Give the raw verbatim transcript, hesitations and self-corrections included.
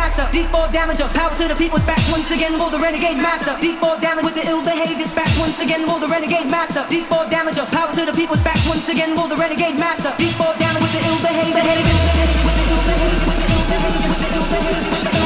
master. D four damager, power to the people's back once again. Will the renegade master. D four damage with the ill behaviors back once again. Will the renegade master. D four damager, power to the people's back once again. Will the renegade master. D four damage with the ill behavior. With the ill behavior. With the ill behavior. With the ill behavior. With the ill behavior.